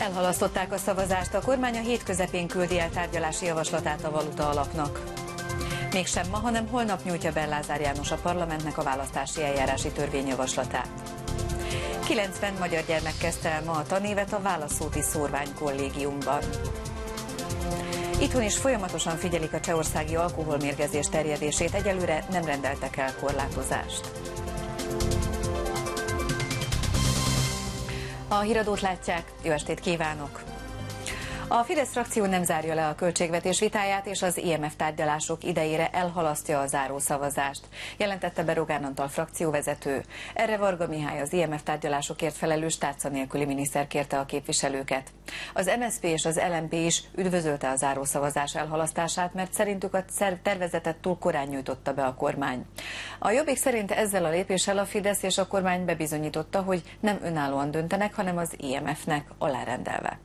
Elhalasztották a szavazást, a kormány a hét közepén küldi el tárgyalási javaslatát a valuta alapnak. Mégsem ma, hanem holnap nyújtja be Lázár János a parlamentnek a választási eljárási törvényjavaslatát. 90 magyar gyermek kezdte el ma a tanévet a Válaszúti Szórványkollégiumban. Itthon is folyamatosan figyelik a csehországi alkoholmérgezés terjedését, egyelőre nem rendeltek el korlátozást. A híradót látják, jó estét kívánok! A Fidesz frakció nem zárja le a költségvetés vitáját, és az IMF tárgyalások idejére elhalasztja a zárószavazást, jelentette be Rogán Antal frakcióvezető. Erre Varga Mihály, az IMF tárgyalásokért felelős tárca nélküli miniszter kérte a képviselőket. Az MSZP és az LMP is üdvözölte a zárószavazás elhalasztását, mert szerintük a tervezetet túl korán nyújtotta be a kormány. A Jobbik szerint ezzel a lépéssel a Fidesz és a kormány bebizonyította, hogy nem önállóan döntenek, hanem az IMF-nek alárendelve.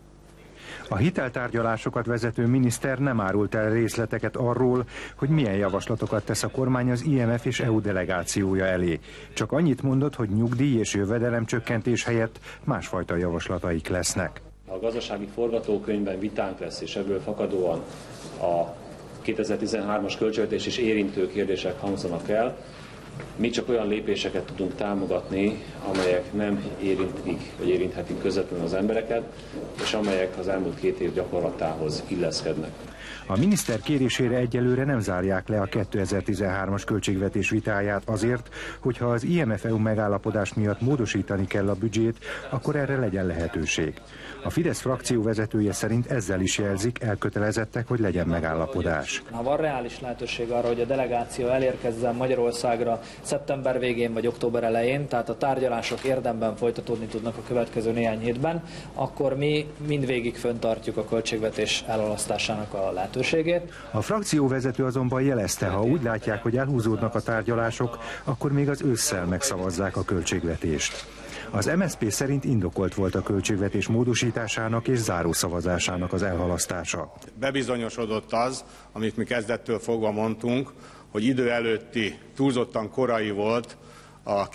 A hiteltárgyalásokat vezető miniszter nem árult el részleteket arról, hogy milyen javaslatokat tesz a kormány az IMF és EU delegációja elé. Csak annyit mondott, hogy nyugdíj és jövedelemcsökkentés helyett másfajta javaslataik lesznek. A gazdasági forgatókönyvben vitánk lesz, és ebből fakadóan a 2013-as költségvetés és érintő kérdések hangzanak el. Mi csak olyan lépéseket tudunk támogatni, amelyek nem érintik, vagy érinthetik közvetlenül az embereket, és amelyek az elmúlt 2 év gyakorlatához illeszkednek. A miniszter kérésére egyelőre nem zárják le a 2013-as költségvetés vitáját azért, hogyha az IMF-EU megállapodás miatt módosítani kell a büdzsét, akkor erre legyen lehetőség. A Fidesz frakció vezetője szerint ezzel is jelzik, elkötelezettek, hogy legyen megállapodás. Ha van reális lehetőség arra, hogy a delegáció elérkezzen Magyarországra szeptember végén vagy október elején, tehát a tárgyalások érdemben folytatódni tudnak a következő néhány hétben, akkor mi mindvégig fenntartjuk a költségvetés elhalasztásának a lehetőségét. A frakcióvezető azonban jelezte, ha úgy látják, hogy elhúzódnak a tárgyalások, akkor még az ősszel megszavazzák a költségvetést. Az MSZP szerint indokolt volt a költségvetés módosításának és zárószavazásának az elhalasztása. Bebizonyosodott az, amit mi kezdettől fogva mondtunk, hogy idő előtti, túlzottan korai volt a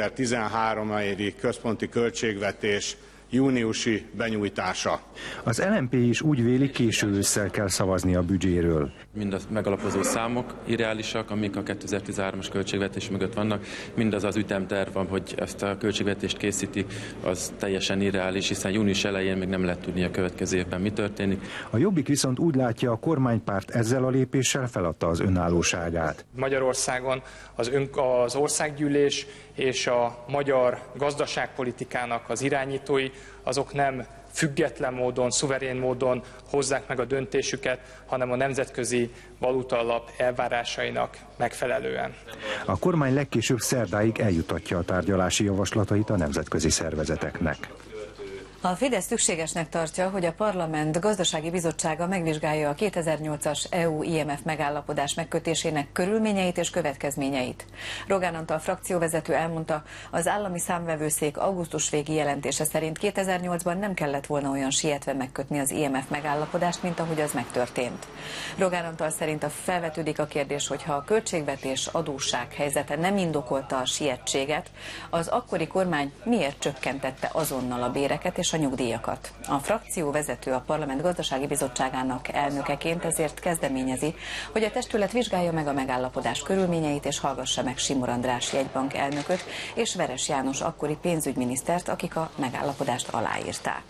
2013-i központi költségvetés júniusi benyújtása. Az LMP is úgy véli, késő ősszel kell szavazni a büdzséről. Mind a megalapozó számok irreálisak, amik a 2013-as költségvetés mögött vannak, mindaz az ütemterv, hogy ezt a költségvetést készítik, az teljesen irreális, hiszen június elején még nem lehet tudni a következő évben mi történik. A Jobbik viszont úgy látja, a kormánypárt ezzel a lépéssel feladta az önállóságát. Magyarországon az országgyűlés és a magyar gazdaságpolitikának az irányítói, azok nem független módon, szuverén módon hozzák meg a döntésüket, hanem a Nemzetközi Valutaalap elvárásainak megfelelően. A kormány legkésőbb szerdáig eljutatja a tárgyalási javaslatait a nemzetközi szervezeteknek. A Fidesz szükségesnek tartja, hogy a Parlament Gazdasági Bizottsága megvizsgálja a 2008-as EU-IMF megállapodás megkötésének körülményeit és következményeit. Rogán Antal frakcióvezető elmondta, az állami számvevőszék augusztus végi jelentése szerint 2008-ban nem kellett volna olyan sietve megkötni az IMF megállapodást, mint ahogy az megtörtént. Rogán Antal szerint felvetődik a kérdés, hogy ha a költségvetés adósság helyzete nem indokolta a sietséget, az akkori kormány miért csökkentette azonnal a béreket és a nyugdíjakat. A frakció vezető a Parlament Gazdasági Bizottságának elnökeként ezért kezdeményezi, hogy a testület vizsgálja meg a megállapodás körülményeit és hallgassa meg Simor András jegybank elnököt és Veres János akkori pénzügyminisztert, akik a megállapodást aláírták.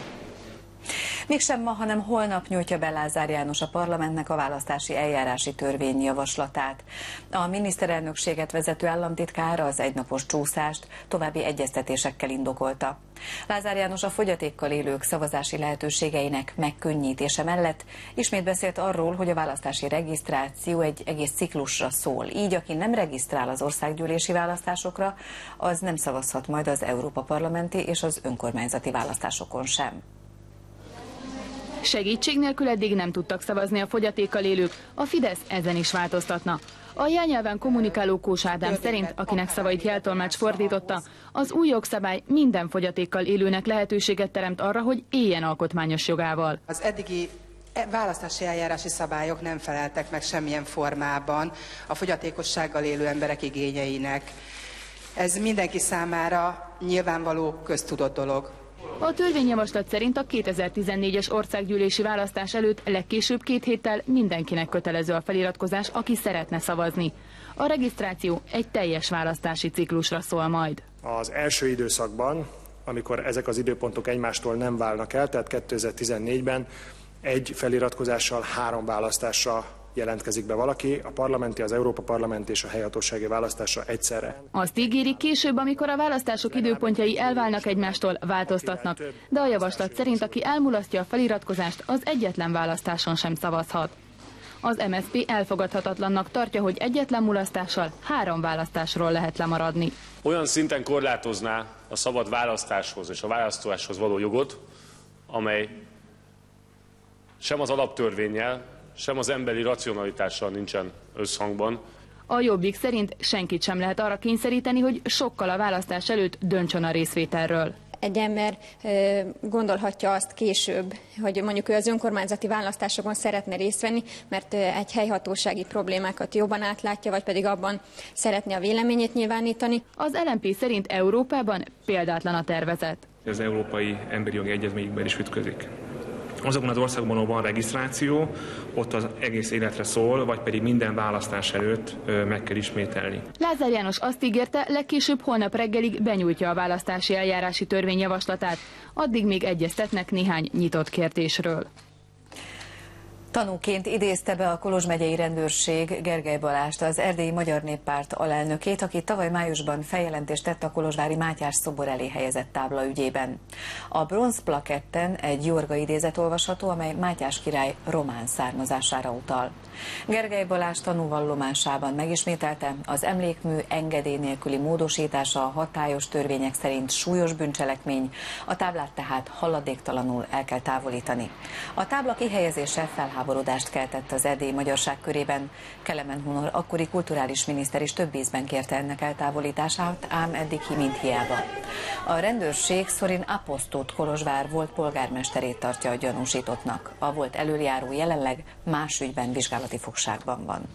Mégsem ma, hanem holnap nyújtja be Lázár János a parlamentnek a választási eljárási törvény javaslatát. A miniszterelnökséget vezető államtitkár az egynapos csúszást további egyeztetésekkel indokolta. Lázár János a fogyatékkal élők szavazási lehetőségeinek megkönnyítése mellett ismét beszélt arról, hogy a választási regisztráció egy egész ciklusra szól. Így, aki nem regisztrál az országgyűlési választásokra, az nem szavazhat majd az Európa-parlamenti és az önkormányzati választásokon sem. Segítség nélkül eddig nem tudtak szavazni a fogyatékkal élők, a Fidesz ezen is változtatna. A jelnyelven kommunikáló Kós Ádám szerint, akinek szavait jeltolmács fordította, az új jogszabály minden fogyatékkal élőnek lehetőséget teremt arra, hogy éljen alkotmányos jogával. Az eddigi választási eljárási szabályok nem feleltek meg semmilyen formában a fogyatékossággal élő emberek igényeinek. Ez mindenki számára nyilvánvaló, köztudott dolog. A törvényjavaslat szerint a 2014-es országgyűlési választás előtt legkésőbb 2 héttel mindenkinek kötelező a feliratkozás, aki szeretne szavazni. A regisztráció egy teljes választási ciklusra szól majd. Az első időszakban, amikor ezek az időpontok egymástól nem válnak el, tehát 2014-ben egy feliratkozással 3 választásra jelentkezik be valaki, a parlamenti, az Európa Parlament és a helyhatósági választásra egyszerre. Azt ígérik, később, amikor a választások időpontjai elválnak egymástól, változtatnak, de a javaslat szerint, aki elmulasztja a feliratkozást, az egyetlen választáson sem szavazhat. Az MSZP elfogadhatatlannak tartja, hogy egyetlen mulasztással 3 választásról lehet lemaradni. Olyan szinten korlátozná a szabad választáshoz és a választáshoz való jogot, amely sem az alaptörvénnyel, sem az emberi racionalitással nincsen összhangban. A Jobbik szerint senkit sem lehet arra kényszeríteni, hogy sokkal a választás előtt döntsön a részvételről. Egy ember gondolhatja azt később, hogy mondjuk ő az önkormányzati választásokon szeretne részt venni, mert egy helyhatósági problémákat jobban átlátja, vagy pedig abban szeretné a véleményét nyilvánítani. Az LMP szerint Európában példátlan a tervezet. Az Európai Emberi Jogi Egyezményükben is ütközik. Azokban az országokban, ahol van regisztráció, ott az egész életre szól, vagy pedig minden választás előtt meg kell ismételni. Lázár János azt ígérte, legkésőbb holnap reggelig benyújtja a választási eljárási törvényjavaslatát. Addig még egyeztetnek néhány nyitott kérdésről. Tanúként idézte be a Kolozs megyei rendőrség Gergely Balást, az Erdélyi Magyar Néppárt alelnökét, aki tavaly májusban feljelentést tett a kolozsvári Mátyás szobor elé helyezett tábla ügyében. A bronzplaketten egy Jorga idézet olvasható, amely Mátyás király román származására utal. Gergely Balázs tanúvallomásában megismételte, az emlékmű engedély nélküli módosítása a hatályos törvények szerint súlyos bűncselekmény, a táblát tehát haladéktalanul el kell távolítani. A tábla kihelyezése felháborodást keltett az erdélyi magyarság körében. Kelemen Hunor akkori kulturális miniszter is több ízben kérte ennek eltávolítását, ám eddig mint hiába. A rendőrség Szorin Aposztót Kolozsvár volt polgármesterét tartja a gyanúsítottnak. A volt elöljáró jelenleg más ügyben vizsgálati fogságban van.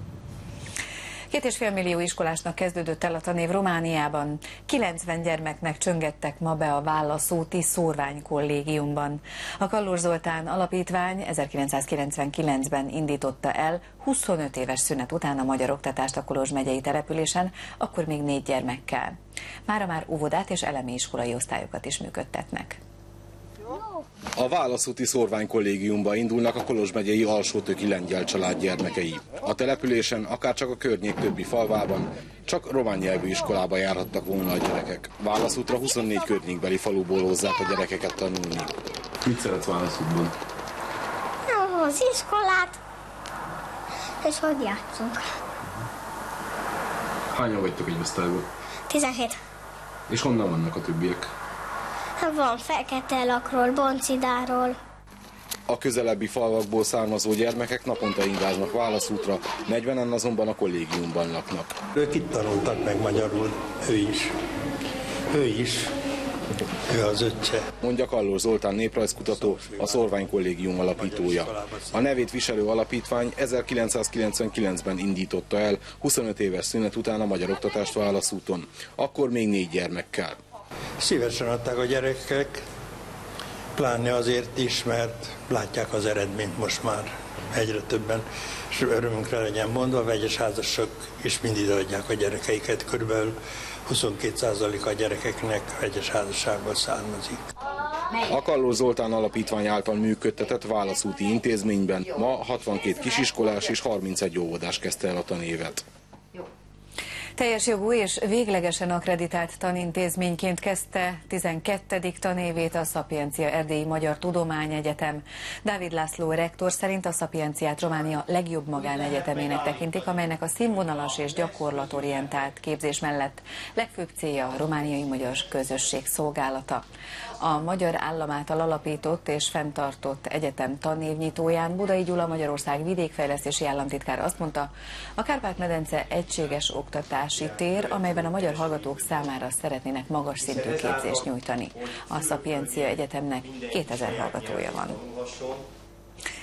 2,5 millió iskolásnak kezdődött el a tanév Romániában. 90 gyermeknek csöngettek ma be a Válaszúti Szórványkollégiumban. A Kallós Zoltán Alapítvány 1999-ben indította el 25 éves szünet után a magyar oktatást a Kolozs megyei településen, akkor még 4 gyermekkel. Mára már óvodát és elemi iskolai osztályokat is működtetnek. A Válaszúti Szórványkollégiumba indulnak a Kolozs megyei Alsótöki lengyel család gyermekei. A településen, akárcsak a környék többi falvában, csak román nyelvű iskolába járhattak volna a gyerekek. Válaszútra 24 környékbeli faluból hozzák a gyerekeket tanulni. Mit szeretsz Válaszútban? Az iskolát, és hogy játszunk. Hányan vagytok egy osztályban? 17. És honnan vannak a többiek? Van Fekete-Lakról, Boncidáról. A közelebbi falvakból származó gyermekek naponta ingáznak Válaszútra, 40-en azonban a kollégiumban laknak. Ők itt tanultak meg magyarul, ő is. Ő az öccse. Mondja Kallós Zoltán néprajzkutató, a Szórványkollégium alapítója. A nevét viselő alapítvány 1999-ben indította el 25 éves szünet után a magyar oktatást Válaszúton. Akkor még 4 gyermekkel. Szívesen adták a gyerekek, pláne azért is, mert látják az eredményt most már egyre többen, és örömünkre legyen mondva, a vegyes házasok is mindig adják a gyerekeiket, körülbelül 22% a gyerekeknek vegyes házasságból származik. A Kallós Zoltán Alapítvány által működtetett Válaszúti intézményben ma 62 kisiskolás és 31 óvodás kezdte el a tanévet. Teljes jogú és véglegesen akkreditált tanintézményként kezdte 12. tanévét a Szapiencia Erdélyi Magyar Tudományegyetem. Dávid László rektor szerint a Szapienciát Románia legjobb magánegyetemének tekintik, amelynek a színvonalas és gyakorlatorientált képzés mellett legfőbb célja a romániai magyar közösség szolgálata. A Magyar Állam által alapított és fenntartott egyetem tanévnyitóján Budai Gyula Magyarország vidékfejlesztési államtitkár azt mondta, a Kárpát-medence egységes oktatási tér, amelyben a magyar hallgatók számára szeretnének magas szintű képzést nyújtani. A Szapiencia Egyetemnek 2000 hallgatója van.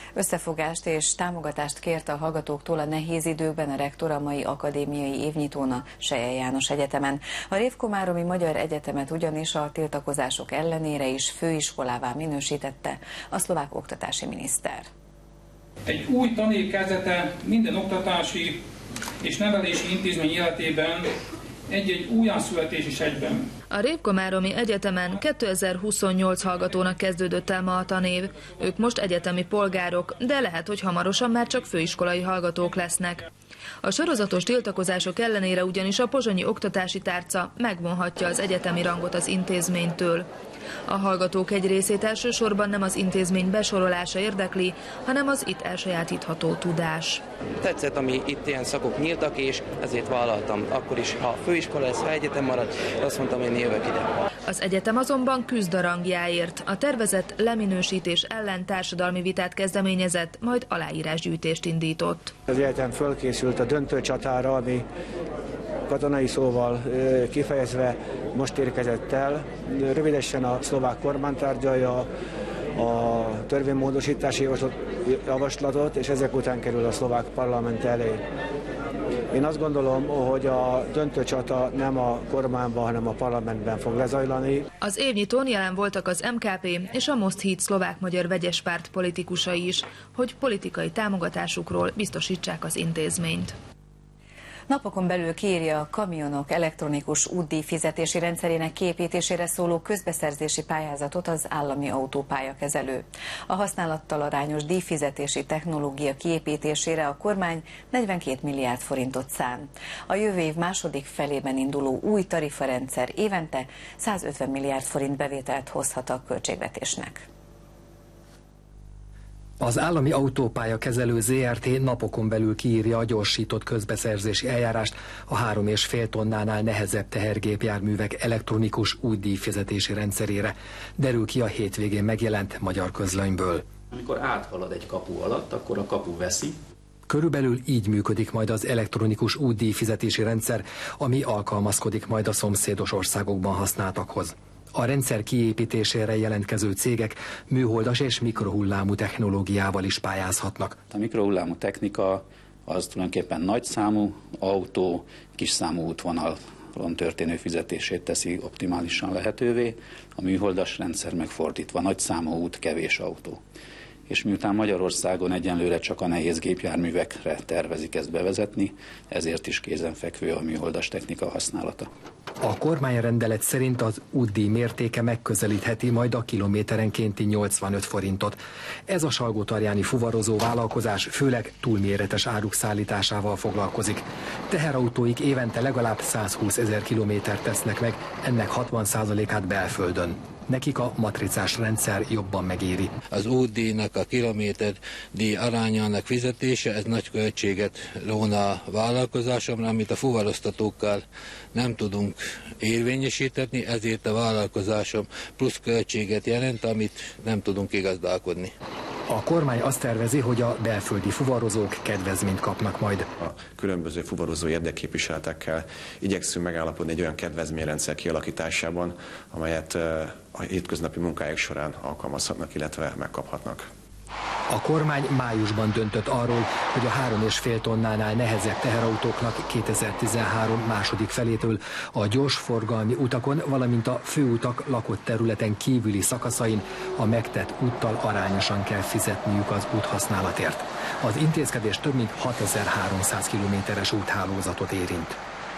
Összefogást és támogatást kért a hallgatóktól a nehéz időkben a rektor a mai akadémiai évnyitón a Selye János Egyetemen. A Révkomáromi Magyar Egyetemet ugyanis a tiltakozások ellenére is főiskolává minősítette a szlovák oktatási miniszter. Egy új tanév kezdete minden oktatási és nevelési intézmény életében egy-egy újjászületés is egyben. A Révkomáromi Egyetemen 2028 hallgatónak kezdődött el ma a tanév. Ők most egyetemi polgárok, de lehet, hogy hamarosan már csak főiskolai hallgatók lesznek. A sorozatos tiltakozások ellenére ugyanis a pozsonyi oktatási tárca megvonhatja az egyetemi rangot az intézménytől. A hallgatók egy részét elsősorban nem az intézmény besorolása érdekli, hanem az itt elsajátítható tudás. Tetszett, ami itt ilyen szakok nyíltak, és ezért vállaltam. Akkor is, ha főiskola lesz, ha egyetem marad, azt mondtam, én jövök ide. Az egyetem azonban küzd a rangjáért. A tervezett leminősítés ellen társadalmi vitát kezdeményezett, majd aláírásgyűjtést indított. Az egyetem fölkészült a döntő csatára, ami katonai szóval kifejezve most érkezett el. Rövidesen a szlovák kormány tárgyalja a törvénymódosítási javaslatot, és ezek után kerül a szlovák parlament elé. Én azt gondolom, hogy a döntő csata nem a kormányban, hanem a parlamentben fog lezajlani. Az évnyitón jelen voltak az MKP és a Most Híd szlovák-magyar vegyes párt politikusai is, hogy politikai támogatásukról biztosítsák az intézményt. Napokon belül kiírja a kamionok elektronikus útdíj fizetési rendszerének kiépítésére szóló közbeszerzési pályázatot az állami autópályakezelő. A használattal arányos díjfizetési technológia kiépítésére a kormány 42 milliárd forintot szán. A jövő év második felében induló új tarifarendszer évente 150 milliárd forint bevételt hozhat a költségvetésnek. Az állami autópályakezelő ZRT napokon belül kiírja a gyorsított közbeszerzési eljárást a 3,5 tonnánál nehezebb tehergépjárművek elektronikus útdíjfizetési rendszerére, derül ki a hétvégén megjelent Magyar Közlönyből. Amikor áthalad egy kapu alatt, akkor a kapu veszi. Körülbelül így működik majd az elektronikus útdíjfizetési rendszer, ami alkalmazkodik majd a szomszédos országokban használtakhoz. A rendszer kiépítésére jelentkező cégek műholdas és mikrohullámú technológiával is pályázhatnak. A mikrohullámú technika az tulajdonképpen nagyszámú autó, kisszámú útvonalon történő fizetését teszi optimálisan lehetővé, a műholdas rendszer megfordítva, nagyszámú út, kevés autó. És miután Magyarországon egyenlőre csak a nehéz gépjárművekre tervezik ezt bevezetni, ezért is kézenfekvő a műholdas technika használata. A kormányrendelet szerint az útdíj mértéke megközelítheti majd a kilométerenkénti 85 forintot. Ez a salgótarjáni fuvarozó vállalkozás főleg túlméretes áruk szállításával foglalkozik. Teherautóik évente legalább 120 000 kilométert tesznek meg, ennek 60%-át belföldön. Nekik a matricás rendszer jobban megéri. Az útdíjnak a kilométerdíj arányának fizetése, ez nagy költséget róna a vállalkozásomra, amit a fuvaroztatókkal nem tudunk érvényesíteni, ezért a vállalkozásom plusz költséget jelent, amit nem tudunk igazdálkodni. A kormány azt tervezi, hogy a belföldi fuvarozók kedvezményt kapnak majd. A különböző fuvarozó érdekképviseletekkel igyekszünk megállapodni egy olyan kedvezményrendszer kialakításában, amelyet a hétköznapi munkájuk során alkalmazhatnak, illetve megkaphatnak. A kormány májusban döntött arról, hogy a 3,5 tonnánál nehezebb teherautóknak 2013 második felétől a gyorsforgalmi utakon, valamint a főutak lakott területen kívüli szakaszain a megtett úttal arányosan kell fizetniük az úthasználatért. Az intézkedés több mint 6300 kilométeres úthálózatot érint.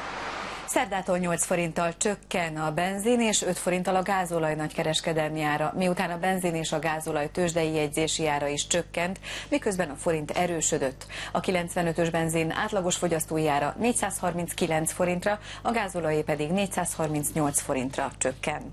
Szerdától 8 forinttal csökken a benzin és 5 forinttal a gázolaj nagykereskedelmi ára, miután a benzin és a gázolaj tőzsdei jegyzési ára is csökkent, miközben a forint erősödött. A 95-ös benzin átlagos fogyasztói ára 439 forintra, a gázolajé pedig 438 forintra csökken.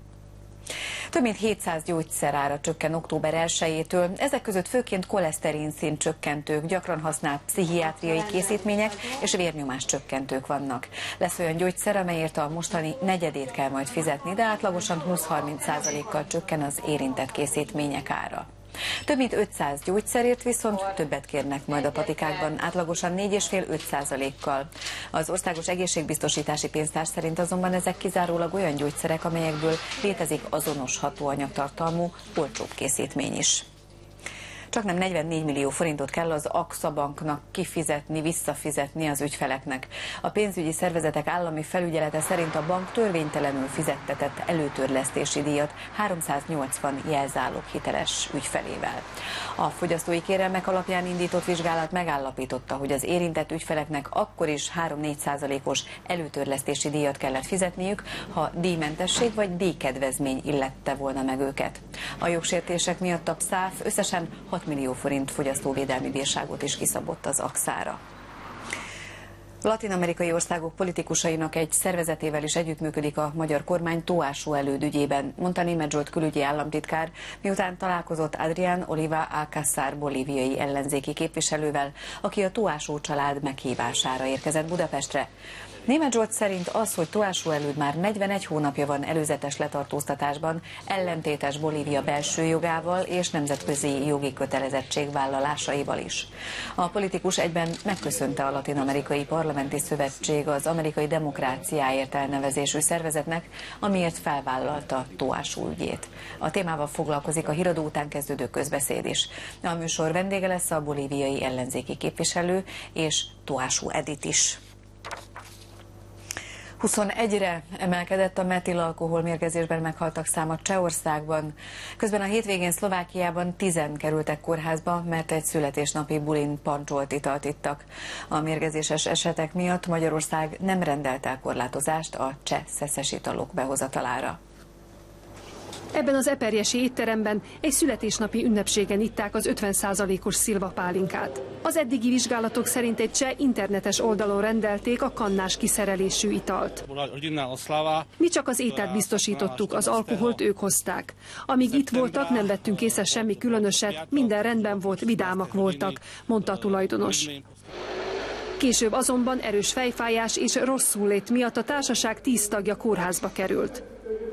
Több mint 700 gyógyszerára csökken október 1-től, ezek között főként koleszterin szint csökkentők, gyakran használt pszichiátriai készítmények és vérnyomás csökkentők vannak. Lesz olyan gyógyszer, amelyért a mostani negyedét kell majd fizetni, de átlagosan 20-30%-kal csökken az érintett készítmények ára. Több mint 500 gyógyszerért viszont többet kérnek majd a patikákban, átlagosan 4,5-5%-kal. Az Országos Egészségbiztosítási Pénztár szerint azonban ezek kizárólag olyan gyógyszerek, amelyekből létezik azonos hatóanyagtartalmú, olcsóbb készítmény is. Csaknem 44 millió forintot kell az AXA banknak visszafizetni az ügyfeleknek. A pénzügyi szervezetek állami felügyelete szerint a bank törvénytelenül fizettetett előtörlesztési díjat 380 jelzálog hiteles ügyfelével. A fogyasztói kérelmek alapján indított vizsgálat megállapította, hogy az érintett ügyfeleknek akkor is 3-4%-os előtörlesztési díjat kellett fizetniük, ha díjmentesség vagy díjkedvezmény illette volna meg őket. A jogsértések miatt a PSZÁF összesen 6 millió forint fogyasztóvédelmi bírságot is kiszabott az AXA-ra. Latin-amerikai országok politikusainak egy szervezetével is együttműködik a magyar kormány Tóásó Előd ügyében, mondta Németh Zsolt külügyi államtitkár, miután találkozott Adrián Oliva Alcázar bolíviai ellenzéki képviselővel, aki a Tóásó család meghívására érkezett Budapestre. Németh Zsolt szerint az, hogy Tóásó Előd már 41 hónapja van előzetes letartóztatásban, ellentétes Bolívia belső jogával és nemzetközi jogi kötelezettségvállalásaival is. A politikus egyben megköszönte a Latin-amerikai Parlamenti Szövetség az Amerikai Demokráciáért elnevezésű szervezetnek, amiért felvállalta Tóásó ügyét. A témával foglalkozik a híradó után kezdődő közbeszéd is. A műsor vendége lesz a bolíviai ellenzéki képviselő és Tóásó Edith is. 21-re emelkedett a metilalkohol mérgezésben meghaltak száma Csehországban. Közben a hétvégén Szlovákiában 10-en kerültek kórházba, mert egy születésnapi bulin pancsolt italt ittak. A mérgezéses esetek miatt Magyarország nem rendelt el korlátozást a cseh szeszes italok behozatalára. Ebben az eperjesi étteremben egy születésnapi ünnepségen itták az 50%-os szilva pálinkát. Az eddigi vizsgálatok szerint egy cseh internetes oldalon rendelték a kannás kiszerelésű italt. Mi csak az ételt biztosítottuk, az alkoholt ők hozták. Amíg itt voltak, nem vettünk észre semmi különöset, minden rendben volt, vidámak voltak, mondta a tulajdonos. Később azonban erős fejfájás és rosszullét miatt a társaság 10 tagja kórházba került.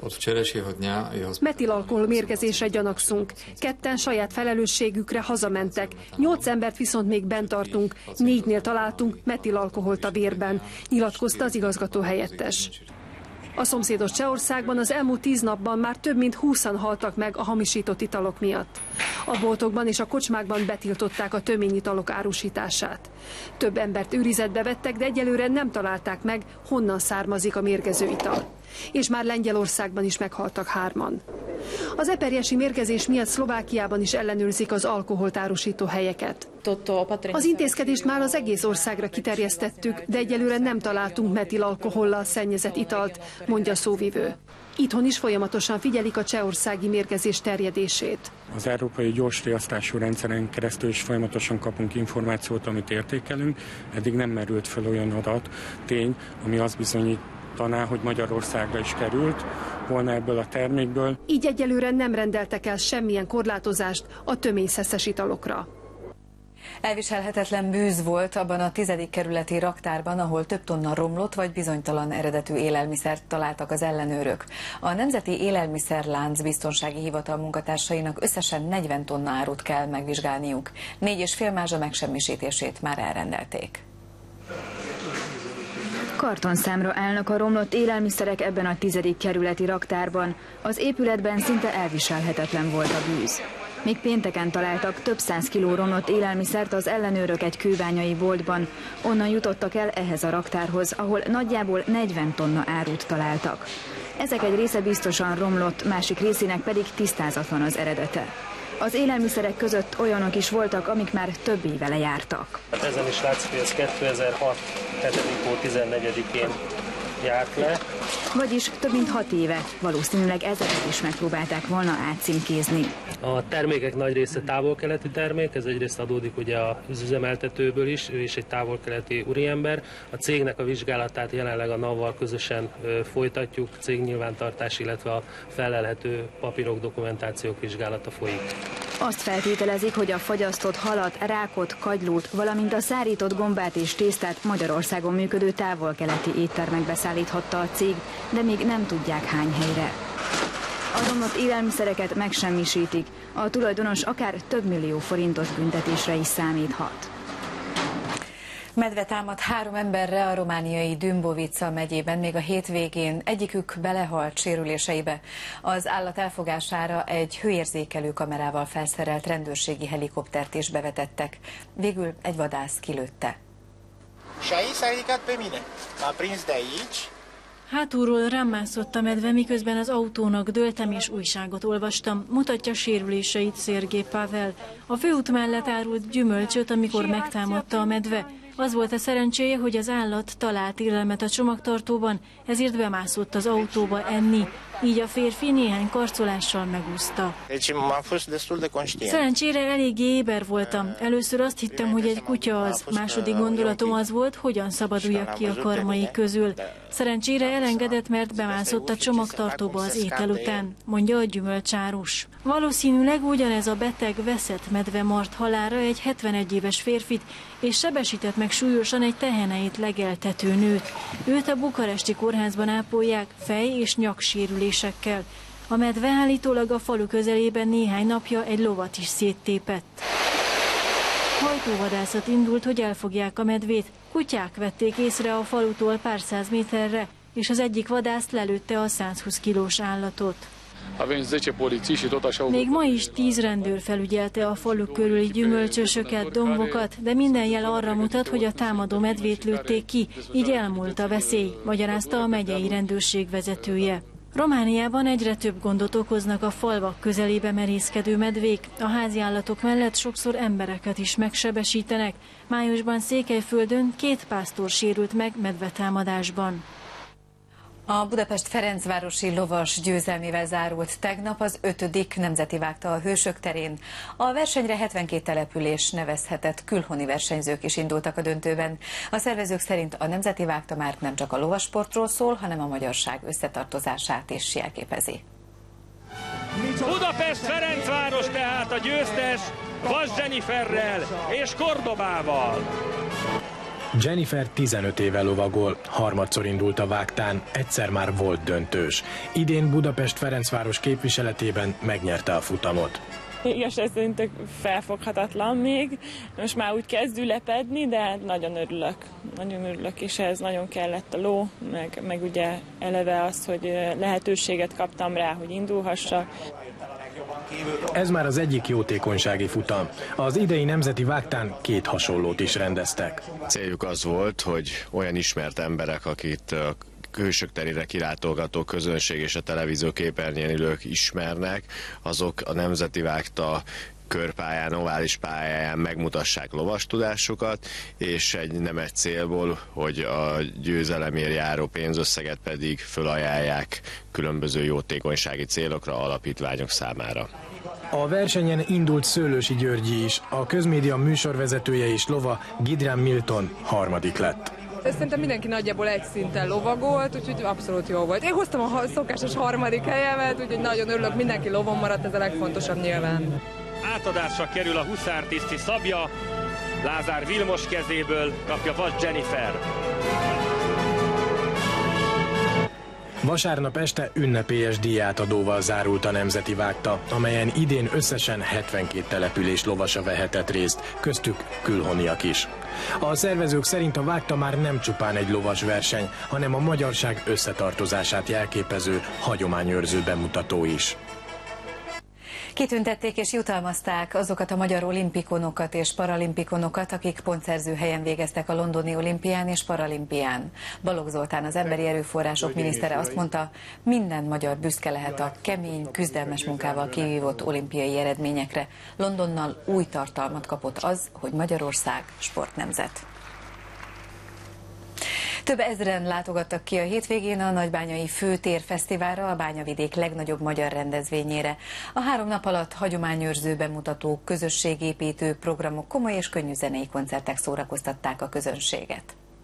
Metilalkohol mérgezésre gyanakszunk. 2-en saját felelősségükre hazamentek. 8 embert viszont még bent tartunk. 4-nél találtunk metilalkoholt a vérben, nyilatkozta az igazgató helyettes. A szomszédos Csehországban az elmúlt 10 napban már több mint 20-an haltak meg a hamisított italok miatt. A boltokban és a kocsmákban betiltották a töményitalok árusítását. Több embert őrizetbe vettek, de egyelőre nem találták meg, honnan származik a mérgező ital. És már Lengyelországban is meghaltak 3-an. Az eperjesi mérgezés miatt Szlovákiában is ellenőrzik az alkoholt árusító helyeket. Az intézkedést már az egész országra kiterjesztettük, de egyelőre nem találtunk metilalkohollal szennyezett italt, mondja a szóvivő. Itthon is folyamatosan figyelik a csehországi mérgezés terjedését. Az európai gyors riasztású rendszeren keresztül is folyamatosan kapunk információt, amit értékelünk. Eddig nem merült fel olyan adat, tény, ami azt bizonyítaná, hogy Magyarországra is került volna ebből a termékből. Így egyelőre nem rendeltek el semmilyen korlátozást a töményszeszes italokra. Elviselhetetlen bűz volt abban a 10. kerületi raktárban, ahol több tonna romlott vagy bizonytalan eredetű élelmiszert találtak az ellenőrök. A Nemzeti Élelmiszerlánc Biztonsági Hivatal munkatársainak összesen 40 tonna árut kell megvizsgálniuk. 4,5 mázsa megsemmisítését már elrendelték. Kartonszámra állnak a romlott élelmiszerek ebben a 10. kerületi raktárban. Az épületben szinte elviselhetetlen volt a bűz. Még pénteken találtak több 100 kiló romlott élelmiszert az ellenőrök egy kőbányai boltban. Onnan jutottak el ehhez a raktárhoz, ahol nagyjából 40 tonna árut találtak. Ezek egy része biztosan romlott, másik részének pedig tisztázatlan az eredete. Az élelmiszerek között olyanok is voltak, amik már több éve lejártak. Ezen is látszik, hogy ez 2006. 7. hó 14-én járt le. Vagyis több mint 6 éve, valószínűleg ezeket is megpróbálták volna átcímkézni. A termékek nagy része távol-keleti termék, ez egyrészt adódik ugye az üzemeltetőből is, ő is egy távol-keleti úriember. A cégnek a vizsgálatát jelenleg a NAV-val közösen folytatjuk, cégnyilvántartás, illetve a felelhető papírok, dokumentációk vizsgálata folyik. Azt feltételezik, hogy a fagyasztott halat, rákot, kagylót, valamint a szárított gombát és tésztát Magyarországon működő távol-keleti éttermekbe szállíthatta a cég, de még nem tudják hány helyre. A romlott élelmiszereket megsemmisítik, a tulajdonos akár több millió forintos büntetésre is számíthat. Medve támadt 3 emberre a romániai Dümbovica megyében még a hétvégén, egyikük belehalt sérüléseibe. Az állat elfogására egy hőérzékelő kamerával felszerelt rendőrségi helikoptert is bevetettek. Végül egy vadász kilőtte. Hátulról rám mászott a medve, miközben az autónak dőltem és újságot olvastam. Mutatja sérüléseit Szergej Pavel. A főút mellett árult gyümölcsöt, amikor megtámadta a medve. Az volt a szerencséje, hogy az állat talált élelmet a csomagtartóban, ezért bemászott az autóba enni. Így a férfi néhány karcolással megúszta. Szerencsére eléggé éber voltam. Először azt hittem, hogy egy kutya az. Második gondolatom az volt, hogyan szabaduljak ki a karmai közül. Szerencsére elengedett, mert bemászott a csomagtartóba az étel után, mondja a gyümölcsárus. Valószínűleg ugyanez a beteg veszett medve mart halálra egy 71 éves férfit, és sebesített meg súlyosan egy teheneit legeltető nőt. Őt a bukaresti kórházban ápolják fej- és nyaksérülésekkel. A medve állítólag a falu közelében néhány napja egy lovat is széttépett. Hajtóvadászat indult, hogy elfogják a medvét. Kutyák vették észre a falutól pár száz méterre, és az egyik vadász lelőtte a 120 kilós állatot. Még ma is 10 rendőr felügyelte a falu körüli gyümölcsösöket, dombokat, de minden jel arra mutat, hogy a támadó medvét lőtték ki, így elmúlt a veszély, magyarázta a megyei rendőrség vezetője. Romániában egyre több gondot okoznak a falvak közelébe merészkedő medvék. A háziállatok mellett sokszor embereket is megsebesítenek. Májusban Székelyföldön 2 pásztor sérült meg medvetámadásban. A Budapest Ferencvárosi lovas győzelmével zárult tegnap az 5. Nemzeti Vágta a Hősök terén. A versenyre 72 település nevezhetett külhoni versenyzők is indultak a döntőben. A szervezők szerint a Nemzeti Vágta már nem csak a lovasportról szól, hanem a magyarság összetartozását is jelképezi. Budapest Ferencváros tehát a győztes Vas Jenniferrel és Kordobával. Jennifer 15 éve lovagol, harmadszor indult a vágtán, egyszer már volt döntős. Idén Budapest Ferencváros képviseletében megnyerte a futamot. Igazság szerint felfoghatatlan még. Most már úgy kezd ülepedni, de nagyon örülök. Nagyon örülök, és ez nagyon kellett a ló, meg ugye eleve az, hogy lehetőséget kaptam rá, hogy indulhassak. Ez már az egyik jótékonysági futam. Az idei Nemzeti Vágtán 2 hasonlót is rendeztek. Céljuk az volt, hogy olyan ismert emberek, akit a Hősök terére kilátogató közönség és a televízió képernyőn ülők ismernek, azok a Nemzeti Vágta körpályán, ovális pályáján megmutassák lovastudásukat, és egy nemes célból, hogy a győzelemért járó pénzösszeget pedig fölajánlják különböző jótékonysági célokra, alapítványok számára. A versenyen indult Szőlősi Györgyi is, a közmédia műsorvezetője és lova Gidrán Milton harmadik lett. Szerintem mindenki nagyjából egy szinten lovagolt, úgyhogy abszolút jó volt. Én hoztam a szokásos 3. helyemet, úgyhogy nagyon örülök, mindenki lovon maradt, ez a legfontosabb nyilván. Átadásra kerül a huszártiszti szabja, Lázár Vilmos kezéből kapja Vas Jennifer. Vasárnap este ünnepélyes díjátadóval zárult a Nemzeti Vágta, amelyen idén összesen 72 település lovasa vehetett részt, köztük külhoniak is. A szervezők szerint a vágta már nem csupán egy lovas verseny, hanem a magyarság összetartozását jelképező hagyományőrző bemutató is. Kitüntették és jutalmazták azokat a magyar olimpikonokat és paralimpikonokat, akik pontszerző helyen végeztek a londoni olimpián és paralimpián. Balogh Zoltán, az emberi erőforrások minisztere azt mondta, minden magyar büszke lehet a kemény, küzdelmes munkával kivívott olimpiai eredményekre. Londonnal új tartalmat kapott az, hogy Magyarország sportnemzet. Több ezren látogattak ki a hétvégén a Nagybányai Főtér Fesztiválra, a Bányavidék legnagyobb magyar rendezvényére. A 3 nap alatt hagyományőrző bemutatók, közösségépítő programok, komoly és könnyű zenei koncertek szórakoztatták a közönséget.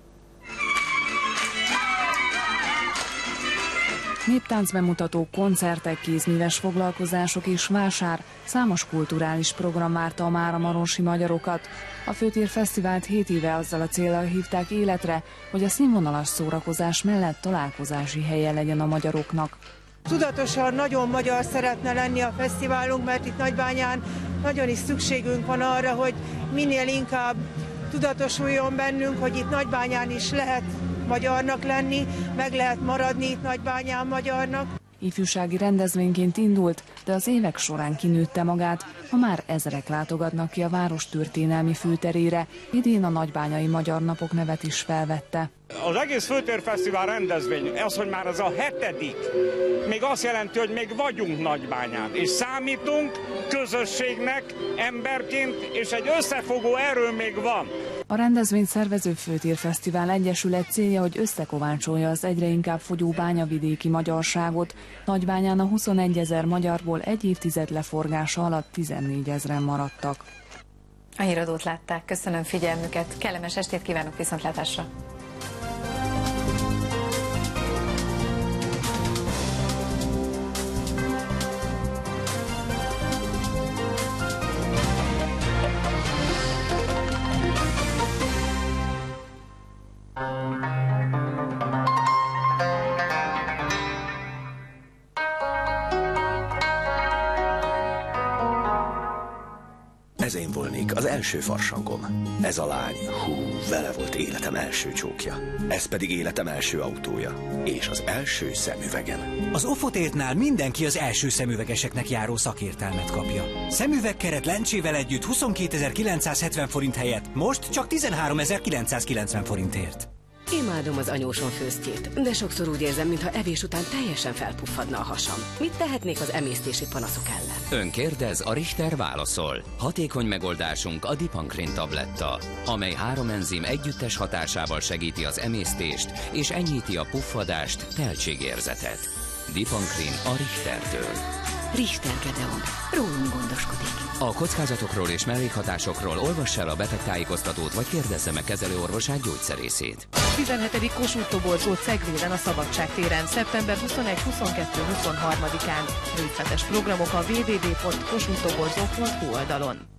Néptáncbemutatók, koncertek, kézműves foglalkozások és vásár, számos kulturális program várta a máramarosi magyarokat. A Főtér Fesztivált 7 éve azzal a céllal hívták életre, hogy a színvonalas szórakozás mellett találkozási helye legyen a magyaroknak. Tudatosan nagyon magyar szeretne lenni a fesztiválunk, mert itt Nagybányán nagyon is szükségünk van arra, hogy minél inkább tudatosuljon bennünk, hogy itt Nagybányán is lehet magyarnak lenni, meg lehet maradni itt Nagybányán magyarnak. Ifjúsági rendezvényként indult, de az évek során kinőtte magát, ha már ezerek látogatnak ki a város történelmi főterére. Idén a Nagybányai Magyar Napok nevet is felvette. Az egész Főtérfesztivál rendezvény, az, hogy már ez a 7., még azt jelenti, hogy még vagyunk Nagybányán, és számítunk közösségnek, emberként, és egy összefogó erő még van. A rendezvény szervező Főtérfesztivál Egyesület célja, hogy összekovácsolja az egyre inkább fogyó bányavidéki magyarságot. Nagybányán a 21 000 magyarból egy évtized leforgása alatt 14 000-en maradtak. A híradót látták, köszönöm figyelmüket, kellemes estét kívánok, viszontlátásra! Ez én volnék, az első farsangom. Ez a lány, vele volt életem első csókja. Ez pedig életem első autója. És az első szemüvegem. Az Ofotértnál mindenki az első szemüvegeseknek járó szakértelmet kapja. Szemüvegkeret lencsével együtt 22.970 forint helyett most csak 13.990 forintért. Imádom az anyósom főztjét, de sokszor úgy érzem, mintha evés után teljesen felpuffadna a hasam. Mit tehetnék az emésztési panaszok ellen? Ön kérdez, a Richter válaszol. Hatékony megoldásunk a Dipankrin tabletta, amely 3 enzim együttes hatásával segíti az emésztést és enyhíti a puffadást, teltségérzetet. Dipankrin a Richtertől. Richter Gedeon. Rólunk gondoskodik. A kockázatokról és mellékhatásokról olvass el a betegtájékoztatót, vagy kérdezze meg kezelőorvosát, gyógyszerészét. 17. Kossuth toborzó Cegléden a Szabadság téren, szeptember 21-22-23-án. Részletes programok a www.kossuthtoborzó.hu oldalon.